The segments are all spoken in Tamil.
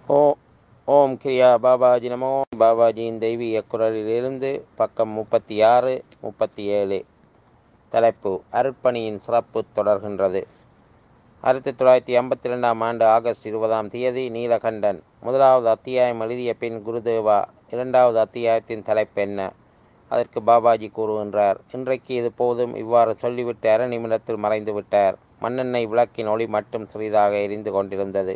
ஓ ஓம் கிரியா பாபாஜி நமோ. பாபாஜியின் தெய்வீக குரலிலிருந்து பக்கம் 36 37. தலைப்பு: அருட்பணியின் சிறப்பு தொடர்கின்றது. 1952 ஆண்டு ஆகஸ்ட் 20 நீலகண்டன் முதலாவது அத்தியாயம் எழுதிய பின் குருதேவா, இரண்டாவது அத்தியாயத்தின் தலைப்பு என்ன? அதற்கு பாபாஜி கூறுகின்றார்: இன்றைக்கு இது போதும். இவ்வாறு சொல்லிவிட்டு அரை நிமிடத்தில் மறைந்து விட்டார். மண்ணெண்ணெய் விளக்கின் ஒளி மட்டும் சிறிதாக எரிந்து கொண்டிருந்தது.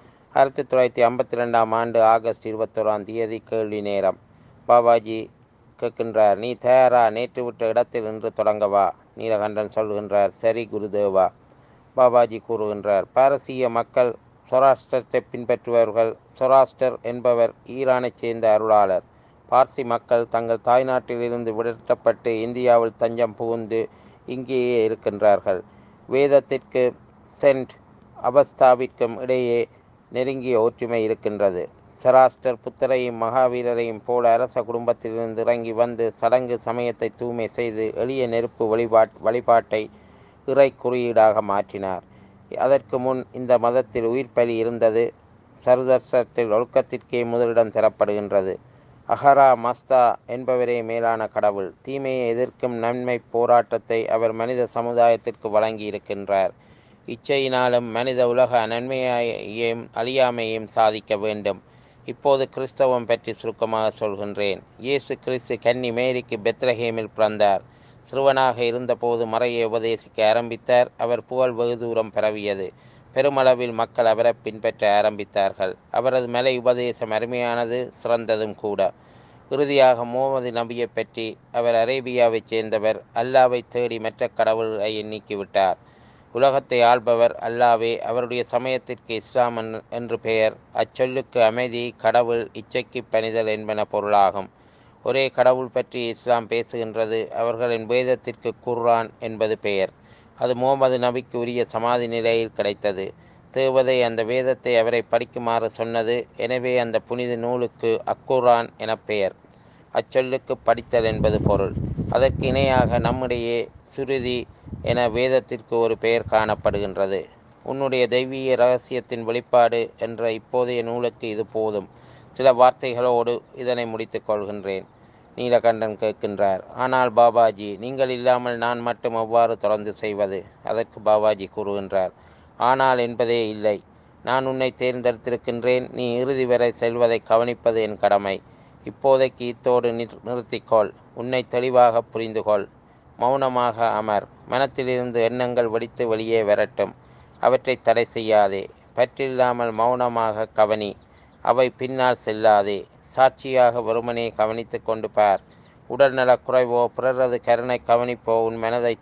1952 ஆண்டு ஆகஸ்ட் 21 கேள்வி நேரம். பாபாஜி கேட்கின்றார்: நீ தயாரா? நேற்று விட்ட இடத்தில் இன்று தொடங்கவா? நீலகண்டன் சொல்கின்றார்: சரி குருதேவா. பாபாஜி கூறுகின்றார்: பாரசீக மக்கள் சொராஷ்டிரத்தை பின்பற்றுபவர்கள். சொராஷ்டர் என்பவர் ஈரானைச் சேர்ந்த அருளாளர். பார்சி மக்கள் தங்கள் தாய்நாட்டிலிருந்து விரட்டப்பட்டு இந்தியாவில் தஞ்சம் புகுந்து இங்கேயே இருக்கின்றார்கள். வேதத்திற்கு சென்ட் அவஸ்தாவிற்கும் இடையே நெருங்கிய ஒற்றுமை இருக்கின்றது. சராஷ்டர் புத்தரையும் மகாவீரரையும் போல அரச குடும்பத்திலிருந்து இறங்கி வந்து சடங்கு சமயத்தை தூய்மை செய்து எளிய நெருப்பு வழிபாட்டை இறை குறியீடாக மாற்றினார். அதற்கு முன் இந்த மதத்தில் உயிர் பலி இருந்தது. சருதர்சத்தில் ஒழுக்கத்திற்கே முதலிடம் தரப்படுகின்றது. அஹரா மஸ்தா என்பவரே மேலான கடவுள். தீமையை எதிர்க்கும் நன்மை போராட்டத்தை அவர் மனித சமுதாயத்திற்கு வழங்கி இருக்கின்றார். இச்சையினாலும் மனித உலக நன்மையையும் அழியாமையும் சாதிக்க வேண்டும். இப்போது கிறிஸ்தவம் பற்றி சுருக்கமாக சொல்கின்றேன். இயேசு கிறிஸ்து கன்னி மேரிக்கு பெத்லஹேமில் பிறந்தார். சிறுவனாக இருந்தபோது மறையை உபதேசிக்க ஆரம்பித்தார். அவர் புகழ் வெகு தூரம் பரவியது. பெருமளவில் மக்கள் அவரை பின்பற்ற ஆரம்பித்தார்கள். அவரது மலை உபதேசம் அருமையானது, சிறந்ததும் கூட. இறுதியாக முகமது நபியை பற்றி, அவர் அரேபியாவைச் சேர்ந்தவர். அல்லாவை தேடி மற்ற கடவுளை நீக்கிவிட்டார். உலகத்தை ஆள்பவர் அல்லாவே. அவருடைய சமயத்திற்கு இஸ்லாம் என்று பெயர். அச்சொல்லுக்கு அமைதி, கடவுள், இச்சைக்கு பணிதல் என்பன பொருளாகும். ஒரே கடவுள் பற்றி இஸ்லாம் பேசுகின்றது. அவர்களின் வேதத்திற்கு குர்ஆன் என்பது பெயர். அது முகமது நபிக்கு உரிய சமாதி நிலையில் கிடைத்தது. தேவதை அந்த வேதத்தை அவரை படிக்குமாறு சொன்னது. எனவே அந்த புனித நூலுக்கு அக்குர்ஆன் என பெயர். அச்சொல்லுக்கு படித்தல் என்பது பொருள். அதற்கு இணையாக நம்முடைய சுருதி என வேதத்திற்கு ஒரு பெயர் காணப்படுகின்றது. உன்னுடைய தெய்வீக இரகசியத்தின் வெளிப்பாடு என்ற இப்போதைய நூலுக்கு இது போதும். சில வார்த்தைகளோடு இதனை முடித்துக் கொள்கின்றேன். நீலகண்டன் கேட்கின்றார்: ஆனால் பாபாஜி, நீங்கள் இல்லாமல் நான் மட்டும் எவ்வாறு தொடர்ந்து செய்வது? அதற்கு பாபாஜி கூறுகின்றார்: ஆனால் என்பதே இல்லை. நான் உன்னை தேர்ந்தெடுத்திருக்கின்றேன். நீ இறுதி வரை செல்வதை கவனிப்பது என் கடமை. இப்போதைக்கு இத்தோடு நிறுத்திக்கொள். உன்னை தெளிவாக புரிந்துகொள். மௌனமாக அமர். மனத்திலிருந்து எண்ணங்கள் வெடித்து வெளியே வரட்டும். அவற்றை தடை செய்யாதே. பற்றில்லாமல் மௌனமாக கவனி. அவை பின்னால் செல்லாதே. சாட்சியாக வெறுமனே கவனித்து கொண்டு பார். உடல்நலக் குறைவோ பிறரது கருணை கவனிப்போ உன்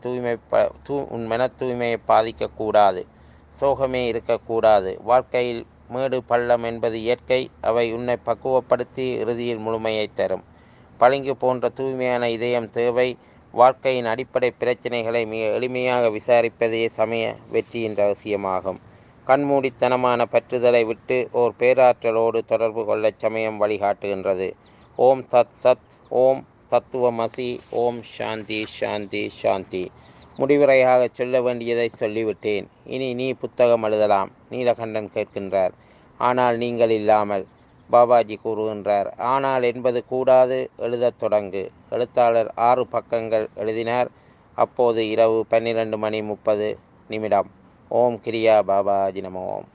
மன தூய்மையை பாதிக்கக்கூடாது. சோகமே இருக்கக்கூடாது. வாழ்க்கையில் மேடு பள்ளம் என்பது இயற்கை. அவை உன்னை பக்குவப்படுத்தி இறுதியில் முழுமையை தரும். பளிங்கு போன்ற தூய்மையான இதயம் தேவை. வாழ்க்கையின் அடிப்படை பிரச்சனைகளை மிக எளிமையாக விசாரிப்பதே சமய வெற்றியின் ரகசியமாகும். கண்மூடித்தனமான பற்றுதலை விட்டு ஓர் பேராற்றலோடு தொடர்பு கொள்ள சமயம் வழிகாட்டுகின்றது. ஓம் தத் சத். ஓம் தத்துவமசி. ஓம் சாந்தி சாந்தி சாந்தி. முடிவுரையாக சொல்ல வேண்டியதை சொல்லிவிட்டேன். இனி நீ புத்தகம் எழுதலாம். நீலகண்டன் கேட்கின்றார்: ஆனால் நீங்கள் இல்லாமல்? பாபாஜி கூறுகின்றார்: ஆனால் என்பது கூடாது. எழுதத் தொடங்கு. எழுத்தாளர் 6 பக்கங்கள் எழுதினார். அப்போது இரவு 12:30 ஓம் கிரியா பாபாஜி நமோ.